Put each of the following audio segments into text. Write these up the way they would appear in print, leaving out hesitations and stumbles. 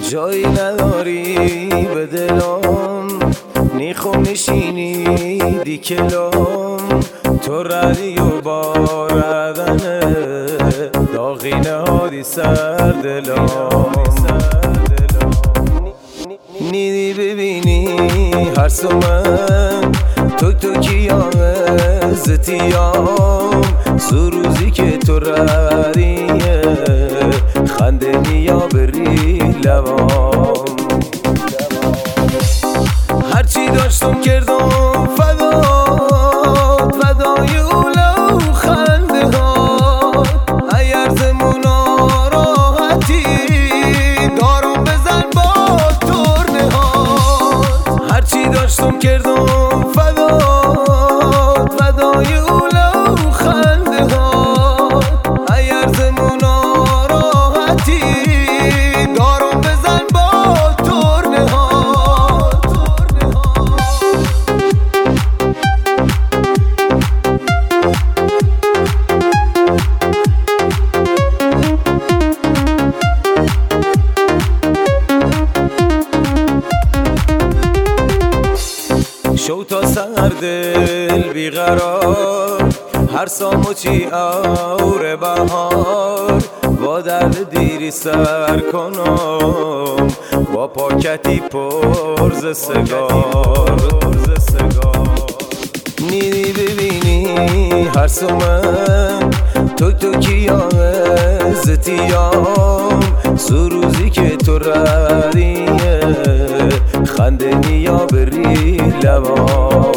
جایی نداری به دلم، نیخو میشینی دیکلم، تو ردی و باردنه داغی نهادی سر دلم. نیدی ببینی هر سومن تو کیام زتیام، سروزی که تو ردیه خنده نیا بری لبام. هرچی داشتم کردم فدای اولو خنده ها، اگر زمونا راحتی دارم بزن با ترنه ها. هرچی داشتم کردم فدای اولو خنده ها، اگر زمونا راحتی دارم بزن با ترنه ها. شو تا سر دل بیقرار، هر سامو چی اور بهار، با درد دیری سر کنم با پاکتی پرز سگار. نیدی ببینی هر سومن تو کیام زتیام، سروزی که تو ردیه خنده نیا بری لبام.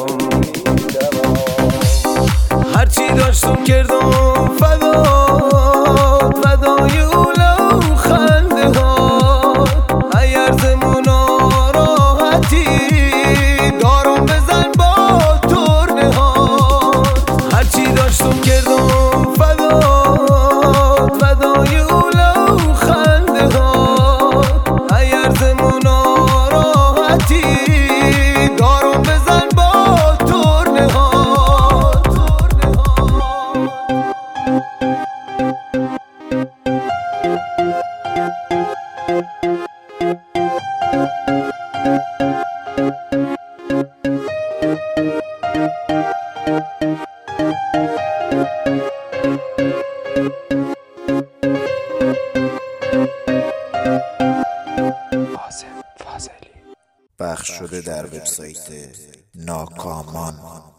هرچی داشتم کردم فدای اولو خنده ها، اگر زمونا راحتی دارم بزن با ترنه ها. هرچی داشتم کردم فدای اولو خنده ها، اگر زمونا راحتی دارم بزن با ترنه ها. پخش شده در وبسایت ناکامان.